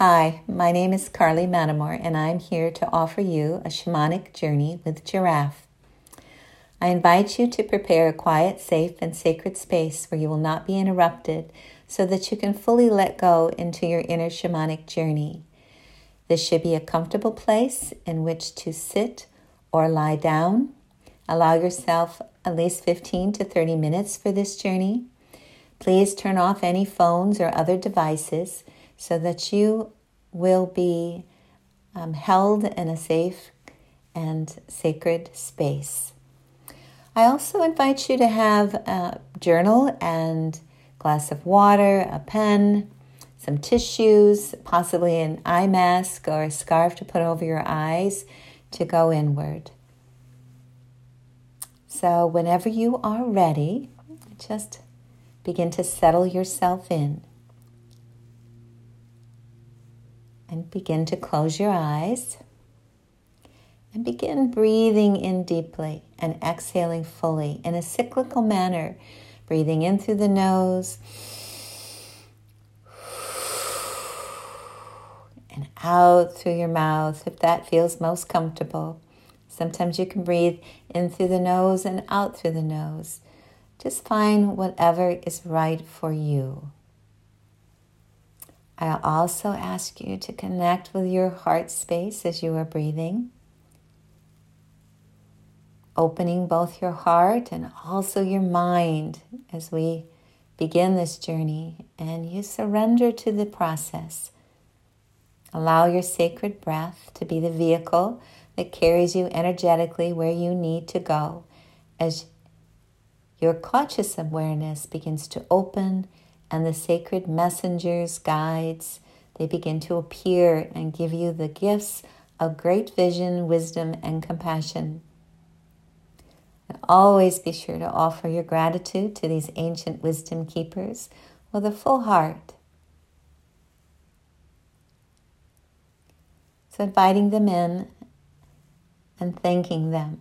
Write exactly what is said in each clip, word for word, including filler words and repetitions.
Hi, my name is Carly Matamor, and I'm here to offer you a shamanic journey with Giraffe. I invite you to prepare a quiet, safe, and sacred space where you will not be interrupted so that you can fully let go into your inner shamanic journey. This should be a comfortable place in which to sit or lie down. Allow yourself at least fifteen to thirty minutes for this journey. Please turn off any phones or other devices so that you will be um, held in a safe and sacred space. I also invite you to have a journal and glass of water, a pen, some tissues, possibly an eye mask or a scarf to put over your eyes to go inward. So whenever you are ready, just begin to settle yourself in. And begin to close your eyes. And begin breathing in deeply and exhaling fully in a cyclical manner. Breathing in through the nose. And out through your mouth if that feels most comfortable. Sometimes you can breathe in through the nose and out through the nose. Just find whatever is right for you. I'll also ask you to connect with your heart space as you are breathing. Opening both your heart and also your mind as we begin this journey. And you surrender to the process. Allow your sacred breath to be the vehicle that carries you energetically where you need to go as your conscious awareness begins to open and the sacred messengers, guides, they begin to appear and give you the gifts of great vision, wisdom, and compassion. And always be sure to offer your gratitude to these ancient wisdom keepers with a full heart. So inviting them in and thanking them.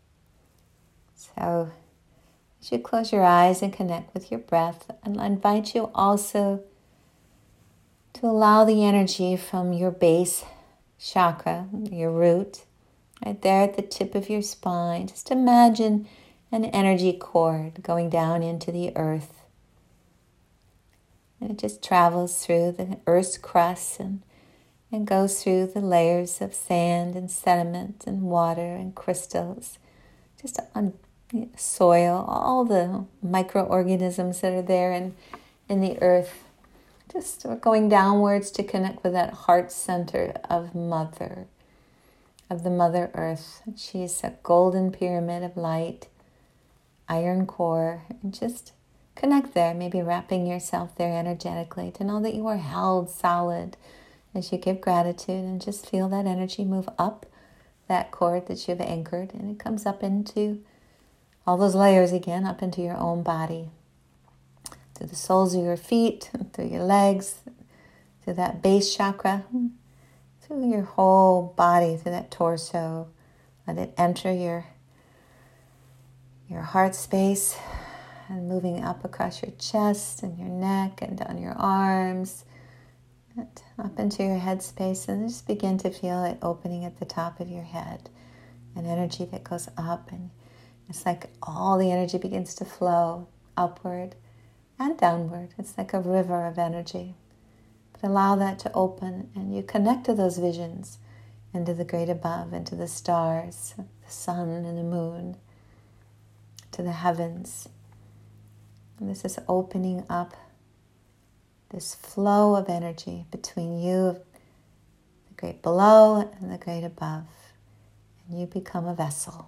So as you close your eyes and connect with your breath, and I invite you also to allow the energy from your base chakra, your root, right there at the tip of your spine. Just imagine an energy cord going down into the earth. And it just travels through the earth's crust and, and goes through the layers of sand and sediment and water and crystals. Just on soil, all the microorganisms that are there in, in the earth. Just going downwards to connect with that heart center of Mother, of the Mother Earth. She's a golden pyramid of light, iron core, and just connect there, maybe wrapping yourself there energetically to know that you are held solid as you give gratitude and just feel that energy move up that cord that you've anchored, and it comes up into all those layers again, up into your own body. Through the soles of your feet, through your legs, through that base chakra, through your whole body, through that torso. Let it enter your, your heart space and moving up across your chest and your neck and down your arms, and up into your head space, and just begin to feel it opening at the top of your head. An energy that goes up, and it's like all the energy begins to flow upward and downward. It's like a river of energy. But allow that to open, and you connect to those visions into the great above, into the stars, the sun and the moon, to the heavens. And this is opening up this flow of energy between you, the great below, and the great above. And you become a vessel.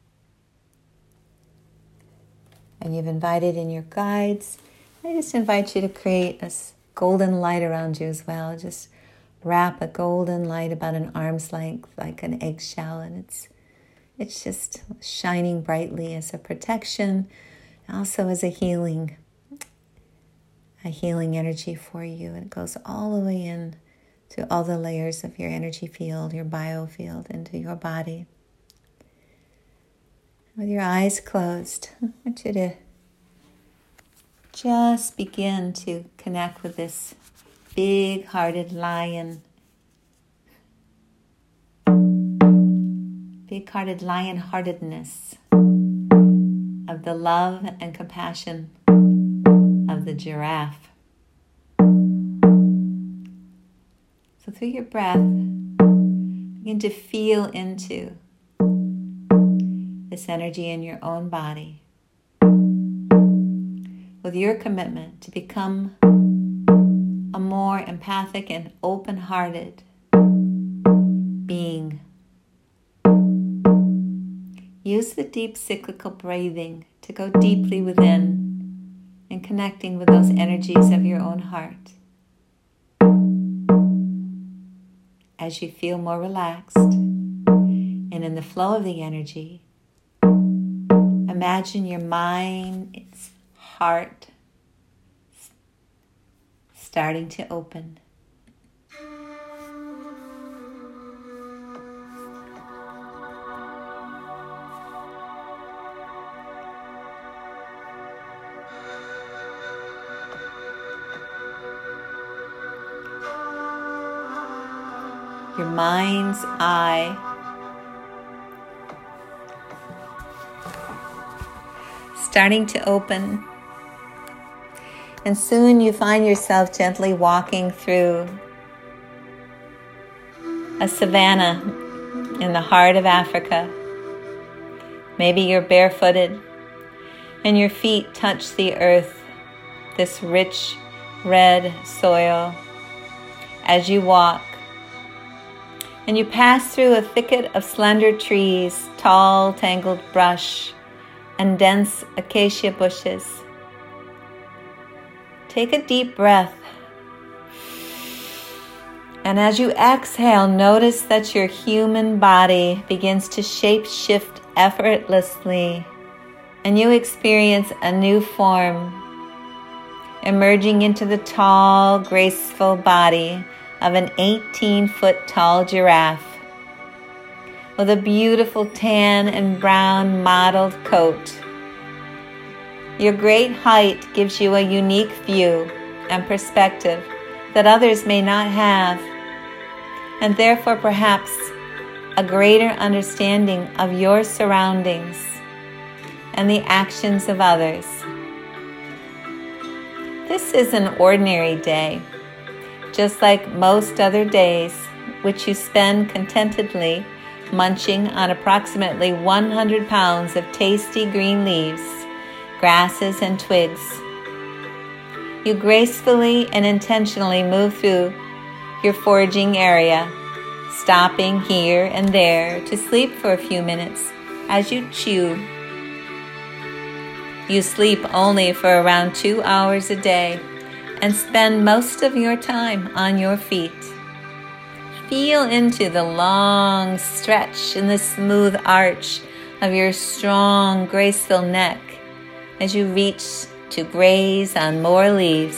And you've invited in your guides. I just invite you to create a golden light around you as well. Just wrap a golden light about an arm's length, like an eggshell, and it's it's just shining brightly as a protection, also as a healing, a healing energy for you. And it goes all the way in to all the layers of your energy field, your biofield, into your body. With your eyes closed, I want you to just begin to connect with this big-hearted lion. Big-hearted lion-heartedness of the love and compassion of the giraffe. So through your breath, begin to feel into this energy in your own body with your commitment to become a more empathic and open-hearted being. Use the deep cyclical breathing to go deeply within and connecting with those energies of your own heart. As you feel more relaxed and in the flow of the energy, imagine your mind's heart starting to open. Your mind's eye starting to open, and soon you find yourself gently walking through a savanna in the heart of Africa. Maybe you're barefooted and your feet touch the earth, this rich red soil, as you walk. And you pass through a thicket of slender trees, tall, tangled brush, and dense acacia bushes. Take a deep breath. And as you exhale, notice that your human body begins to shape-shift effortlessly, and you experience a new form, emerging into the tall, graceful body of an eighteen-foot tall giraffe with a beautiful tan and brown mottled coat. Your great height gives you a unique view and perspective that others may not have, and therefore perhaps a greater understanding of your surroundings and the actions of others. This is an ordinary day, just like most other days, which you spend contentedly munching on approximately one hundred pounds of tasty green leaves, grasses, and twigs. You gracefully and intentionally move through your foraging area, stopping here and there to sleep for a few minutes as you chew. You sleep only for around two hours a day and spend most of your time on your feet. Feel into the long stretch and the smooth arch of your strong, graceful neck as you reach to graze on more leaves.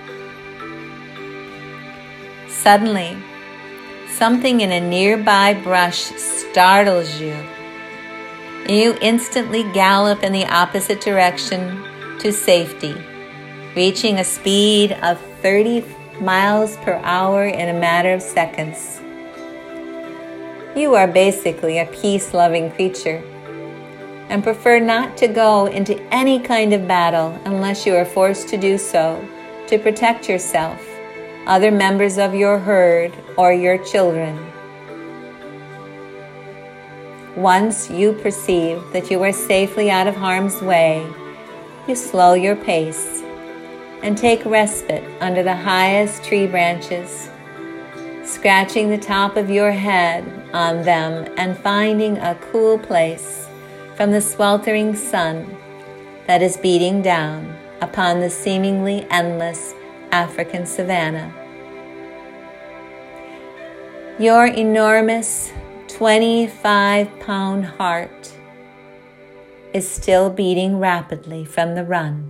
Suddenly, something in a nearby brush startles you. You instantly gallop in the opposite direction to safety, reaching a speed of thirty miles per hour in a matter of seconds. You are basically a peace-loving creature and prefer not to go into any kind of battle unless you are forced to do so to protect yourself, other members of your herd, or your children. Once you perceive that you are safely out of harm's way, you slow your pace and take respite under the highest tree branches, scratching the top of your head on them and finding a cool place from the sweltering sun that is beating down upon the seemingly endless African savanna. Your enormous twenty-five pound heart is still beating rapidly from the run.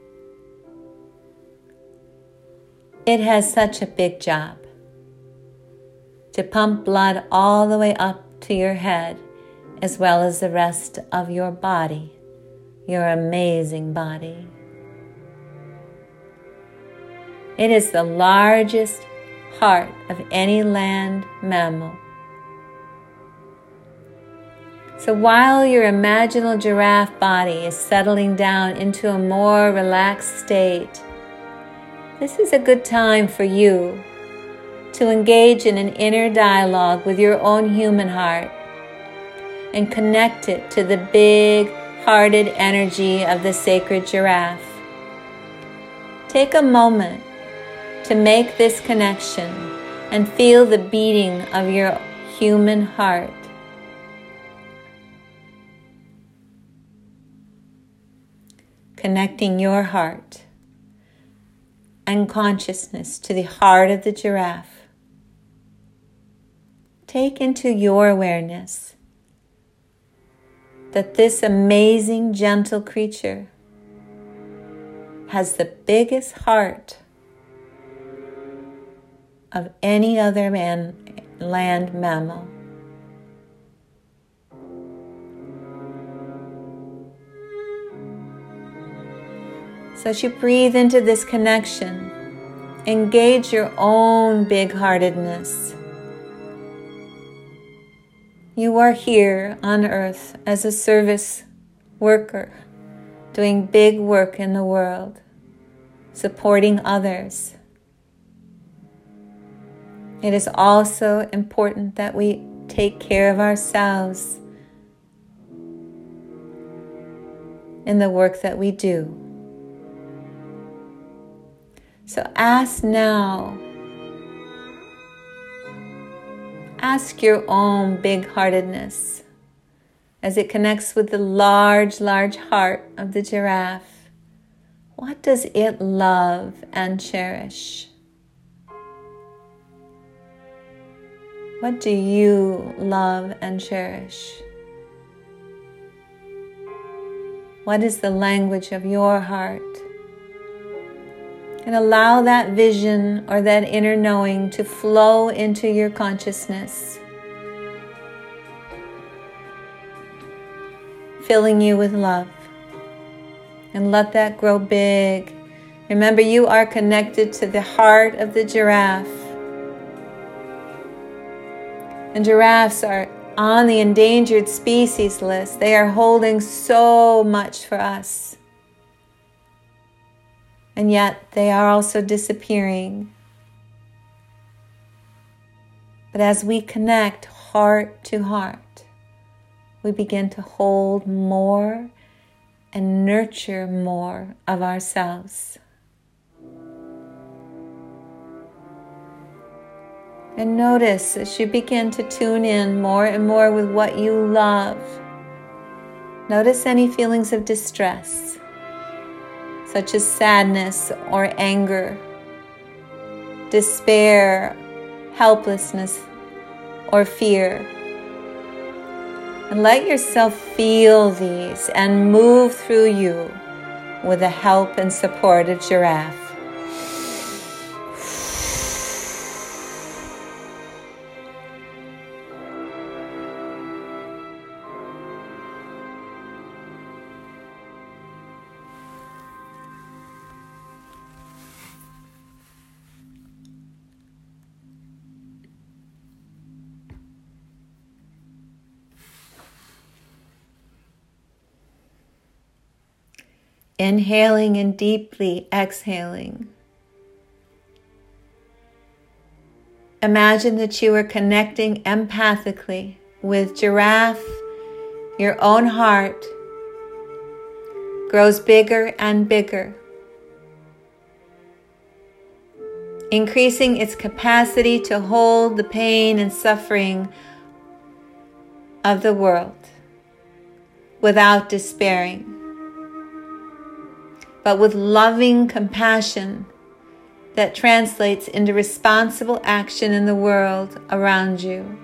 It has such a big job to pump blood all the way up to your head, as well as the rest of your body, your amazing body. It is the largest heart of any land mammal. So while your imaginal giraffe body is settling down into a more relaxed state, this is a good time for you to engage in an inner dialogue with your own human heart and connect it to the big-hearted energy of the sacred giraffe. Take a moment to make this connection and feel the beating of your human heart. Connecting your heart and consciousness to the heart of the giraffe. Take into your awareness that this amazing, gentle creature has the biggest heart of any other man, land mammal. So as you breathe into this connection, engage your own big-heartedness. You are here on earth as a service worker, doing big work in the world, supporting others. It is also important that we take care of ourselves in the work that we do. So ask now, ask your own big-heartedness as it connects with the large, large heart of the giraffe. What does it love and cherish? What do you love and cherish? What is the language of your heart? And allow that vision or that inner knowing to flow into your consciousness, filling you with love. And let that grow big. Remember, you are connected to the heart of the giraffe. And giraffes are on the endangered species list. They are holding so much for us. And yet they are also disappearing. But as we connect heart to heart, we begin to hold more and nurture more of ourselves. And notice as you begin to tune in more and more with what you love, notice any feelings of distress, such as sadness or anger, despair, helplessness, or fear. And let yourself feel these and move through you with the help and support of Giraffe. Inhaling and deeply exhaling. Imagine that you are connecting empathically with Giraffe. Your own heart grows bigger and bigger, increasing its capacity to hold the pain and suffering of the world without despairing, but with loving compassion that translates into responsible action in the world around you.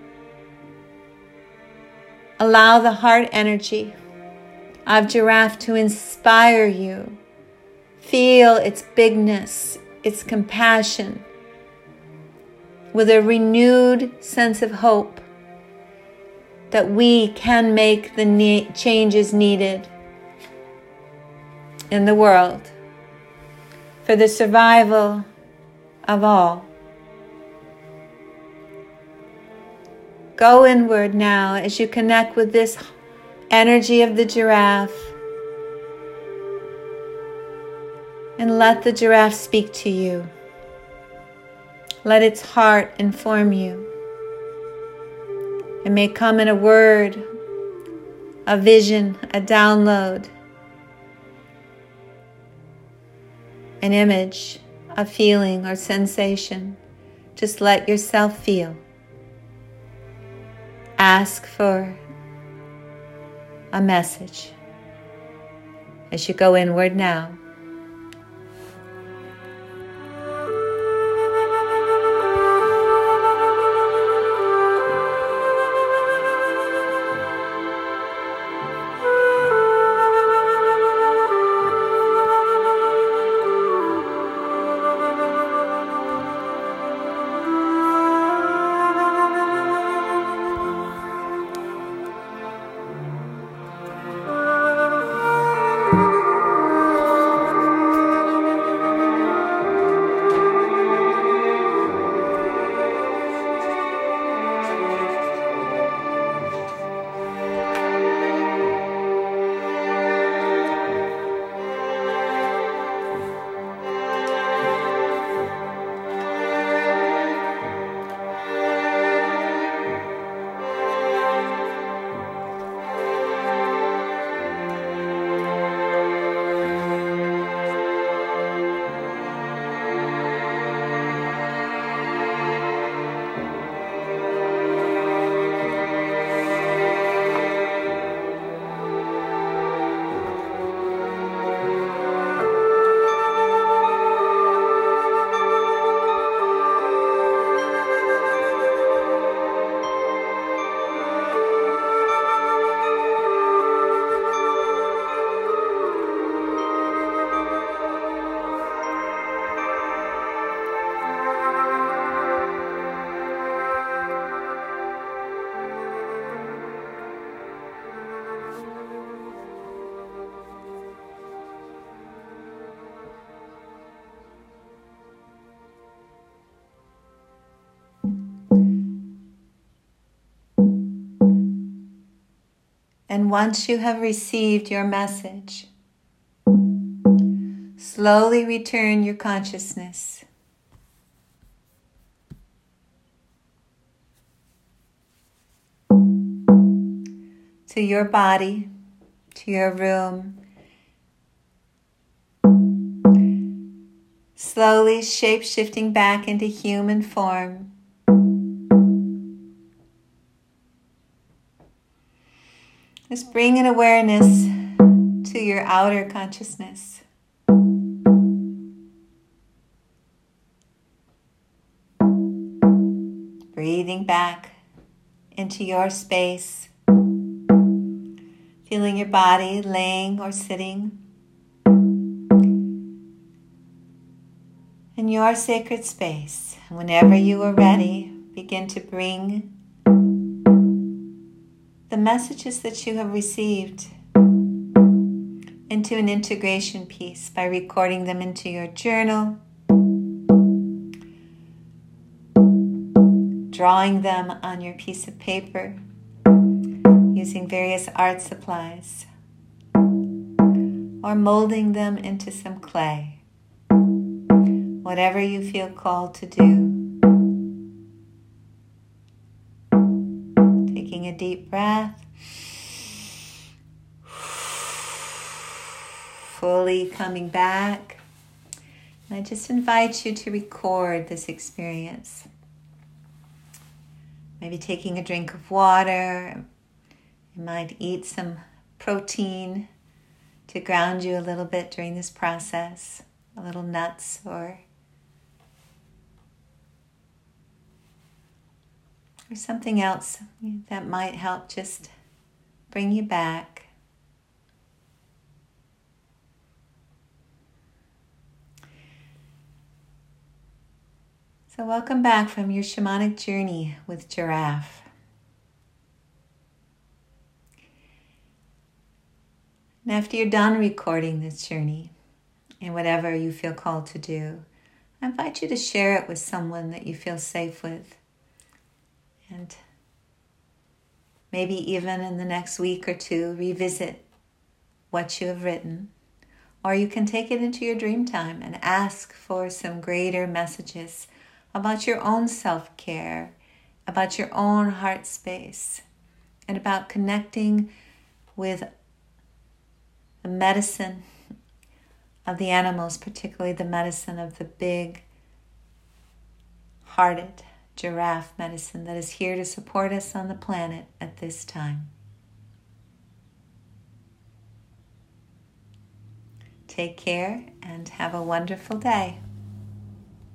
Allow the heart energy of Giraffe to inspire you. Feel its bigness, its compassion, with a renewed sense of hope that we can make the ne- changes needed in the world for the survival of all. Go inward now as you connect with this energy of the giraffe, and let the giraffe speak to you. Let its heart inform you. It may come in a word, a vision, a download, an image, a feeling or sensation. Just let yourself feel. Ask for a message as you go inward now. And once you have received your message, slowly return your consciousness to your body, to your room. Slowly shape-shifting back into human form. Just bring an awareness to your outer consciousness. Breathing back into your space. Feeling your body laying or sitting in your sacred space. And whenever you are ready, begin to bring the messages that you have received into an integration piece by recording them into your journal, drawing them on your piece of paper, using various art supplies, or molding them into some clay. Whatever you feel called to do. Taking a deep breath. Fully coming back. And I just invite you to record this experience. Maybe taking a drink of water. You might eat some protein to ground you a little bit during this process. A little nuts or or something else that might help just bring you back. So welcome back from your shamanic journey with Giraffe. And after you're done recording this journey, in whatever you feel called to do. I invite you to share it with someone that you feel safe with. And maybe even in the next week or two, revisit what you have written. Or you can take it into your dream time and ask for some greater messages about your own self-care, about your own heart space, and about connecting with the medicine of the animals, particularly the medicine of the big hearted giraffe medicine that is here to support us on the planet at this time. Take care and have a wonderful day.